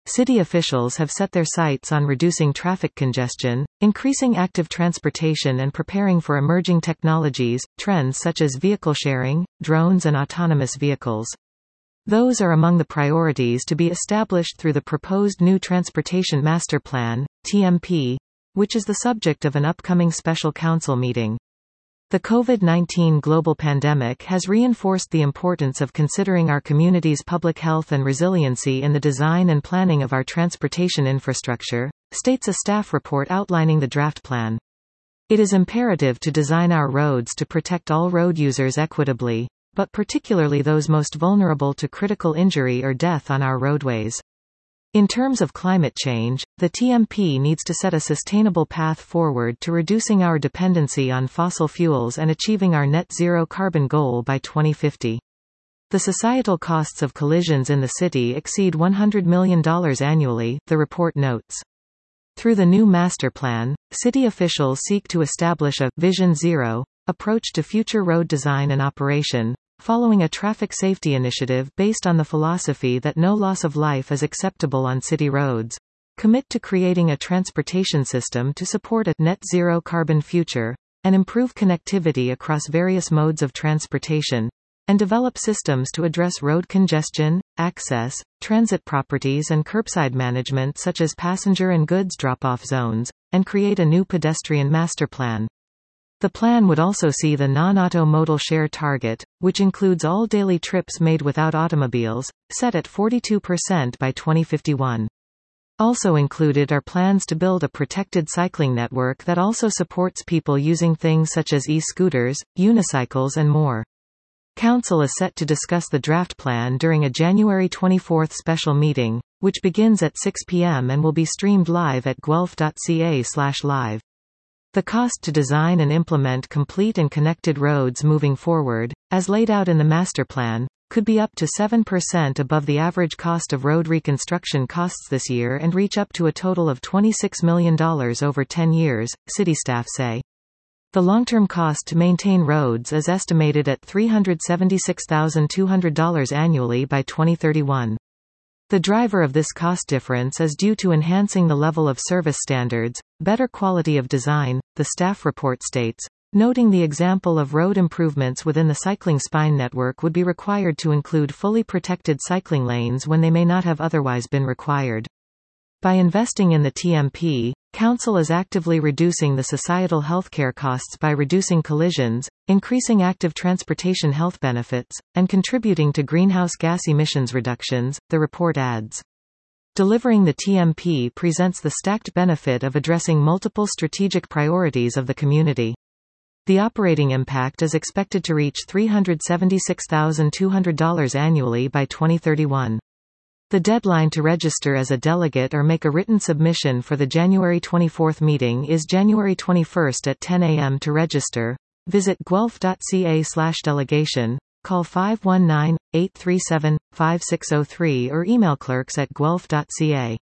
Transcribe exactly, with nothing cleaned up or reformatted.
city officials have set their sights on reducing traffic congestion, increasing active transportation and preparing for emerging technologies, trends such as vehicle sharing, drones and autonomous vehicles. Those are among the priorities to be established through the proposed new Transportation Master Plan, T M P, which is the subject of an upcoming special council meeting. The COVID nineteen global pandemic has reinforced the importance of considering our community's public health and resiliency in the design and planning of our transportation infrastructure, states a staff report outlining the draft plan. It is imperative to design our roads to protect all road users equitably, but particularly those most vulnerable to critical injury or death on our roadways. In terms of climate change, the T M P needs to set a sustainable path forward to reducing our dependency on fossil fuels and achieving our net zero carbon goal by twenty fifty. The societal costs of collisions in the city exceed one hundred million dollars annually, the report notes. Through the new master plan, city officials seek to establish a Vision Zero approach to future road design and operation, following a traffic safety initiative based on the philosophy that no loss of life is acceptable on city roads, commit to creating a transportation system to support a net zero carbon future, and improve connectivity across various modes of transportation, and develop systems to address road congestion, access, transit properties and curbside management such as passenger and goods drop-off zones, and create a new pedestrian master plan. The plan would also see the non-auto modal share target, which includes all daily trips made without automobiles, set at forty-two percent by twenty fifty-one. Also included are plans to build a protected cycling network that also supports people using things such as e-scooters, unicycles and more. Council is set to discuss the draft plan during a January twenty-fourth special meeting, which begins at six p m and will be streamed live at guelph dot c a slash live. The cost to design and implement complete and connected roads moving forward, as laid out in the master plan, could be up to seven percent above the average cost of road reconstruction costs this year and reach up to a total of twenty-six million dollars over ten years, city staff say. The long-term cost to maintain roads is estimated at three hundred seventy-six thousand two hundred dollars annually by twenty thirty-one. The driver of this cost difference is due to enhancing the level of service standards, better quality of design, the staff report states, noting the example of road improvements within the cycling spine network would be required to include fully protected cycling lanes when they may not have otherwise been required. By investing in the T M P, Council is actively reducing the societal healthcare costs by reducing collisions, increasing active transportation health benefits, and contributing to greenhouse gas emissions reductions, the report adds. Delivering the T M P presents the stacked benefit of addressing multiple strategic priorities of the community. The operating impact is expected to reach three hundred seventy-six thousand two hundred dollars annually by twenty thirty-one. The deadline to register as a delegate or make a written submission for the January twenty-fourth meeting is January twenty-first at ten a m to register. Visit guelph dot c a slash delegation, call five one nine, eight three seven, five six zero three or email clerks at guelph dot c a.